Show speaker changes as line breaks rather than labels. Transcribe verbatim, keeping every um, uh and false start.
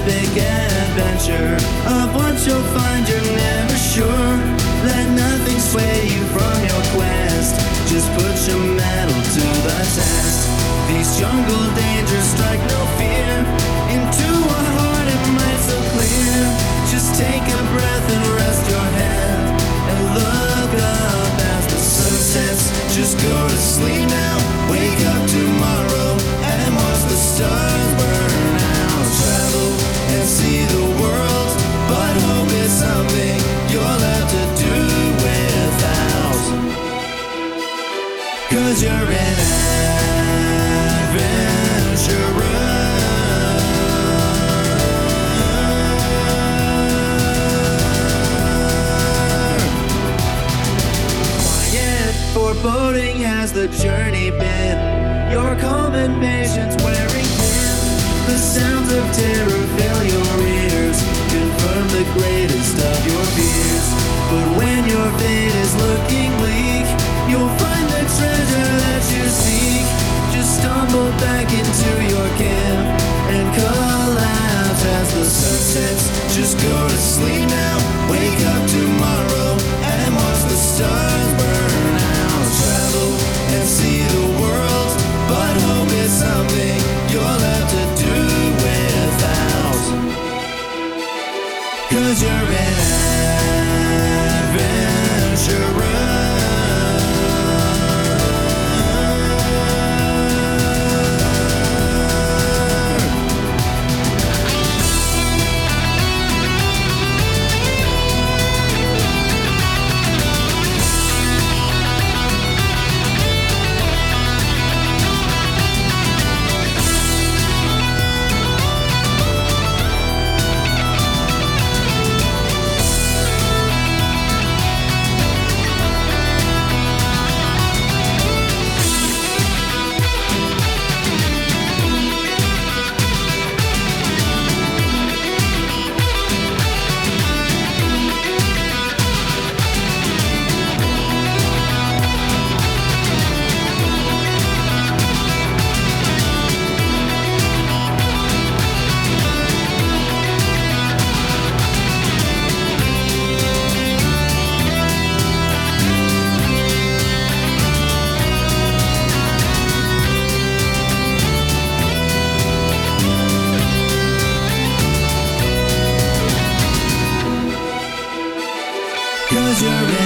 epic adventure of what you'll find, you're never sure. Let nothing sway you from your quest. Just put your metal to the test. These jungle dangers strike no fear into a heart it might so clear. Just take a breath and rest your head and look up as the sun sets. Just go to sleep now, wake up tomorrow and watch the stars burn out. Travel and see the world, but hope is something you'll have to do without. 'Cause you're an adventurer. Foreboding has the journey been. Your calm and patience wearing thin. The sounds of terror fill your ears, confirm the greatest of your fears. But when your fate is looking bleak, you'll find the treasure that you seek. Just stumble back into your camp and collapse as the sun sets. Just go to sleep now, wake up tomorrow and watch the stars burn out. Travel and see the world, but hope is something you'll have to do without. 'Cause you're an adventurer. Cause you're